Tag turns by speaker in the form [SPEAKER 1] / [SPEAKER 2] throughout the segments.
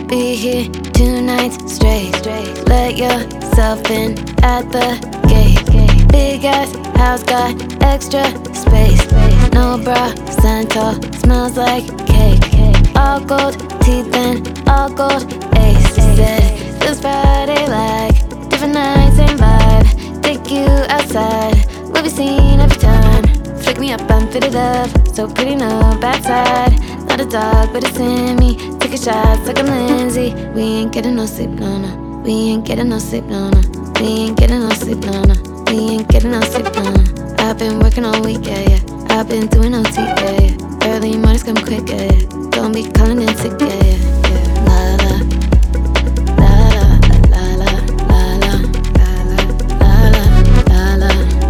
[SPEAKER 1] be here 2 nights straight. Let yourself in at the gate. Big ass house got extra space. No bra, Santal, smells like cake. All gold teeth and all gold ace. Said feels Friday like different nights and vibe. Take you outside, we'll be seen every time. Flick me up, I'm fitted up, so pretty, no bad side. Not a dog, but it's in me. Take a shot like I'm Lindsay. We ain't getting no sleep, no, no. We ain't getting no sleep, no, no. We ain't getting no sleep, no, no. We ain't getting no sleep, no, no. I've been working all week, yeah, yeah. I've been doing OT, yeah, yeah. Early mornings come quick, yeah, yeah. Don't be calling in sick, yeah, yeah, yeah. La la, la la, la la, la la, la la, la la,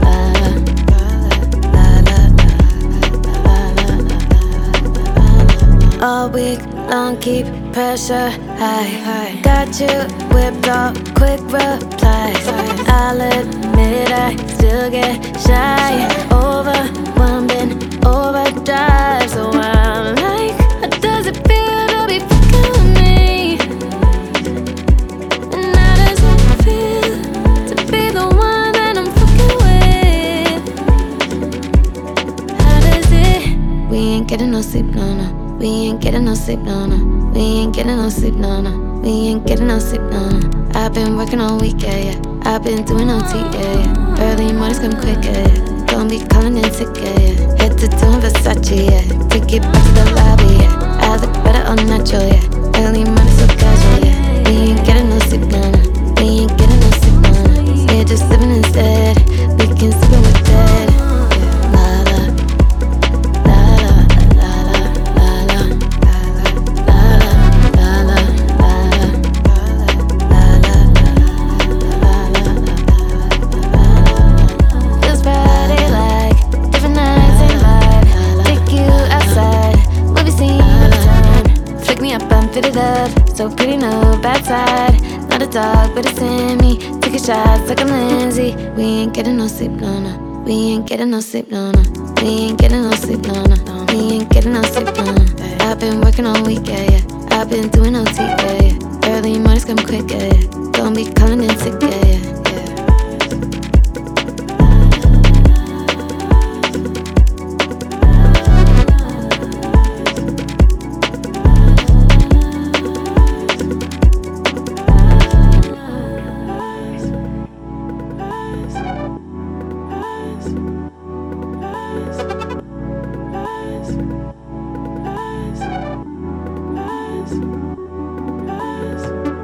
[SPEAKER 1] la la. All week long, keep pressure high. Got you whipped up, quick replies. I'll admit I still get shy. Overwhelmed in overdrive. So I'm like, how does it feel to be fucking with me? And how does it feel to be the one that I'm fucking with? How does it? We ain't getting no sleep, no, no. We ain't getting no sleep, no, no. We ain't getting no sleep, no, no. We ain't getting no sleep, no, no. I've been working all week, yeah, yeah. I've been doing OT, yeah, yeah. Early mornings come quick, yeah, yeah. Don't be calling in sick, yeah, yeah. Head to toe in Versace, yeah. Take it back to the lobby, yeah. I look better all natural, yeah. Early mornings so casual, yeah. We ain't getting no sleep, no, no. We ain't getting no sleep, no, no. We're just living instead. We can sleep when we're dead. Fitted up, so pretty, no bad side. Not a dog, but it's in me. Take a shot like I'm Lindsay. We ain't getting no sleep, no, no. We ain't getting no sleep, no, no. We ain't getting no sleep, no, no. We ain't getting no sleep, no, no. I've been working all week, yeah, yeah. I've been doing OT, yeah, yeah. Early mornings come quick, yeah, yeah. Don't be calling in sick, yeah, yeah.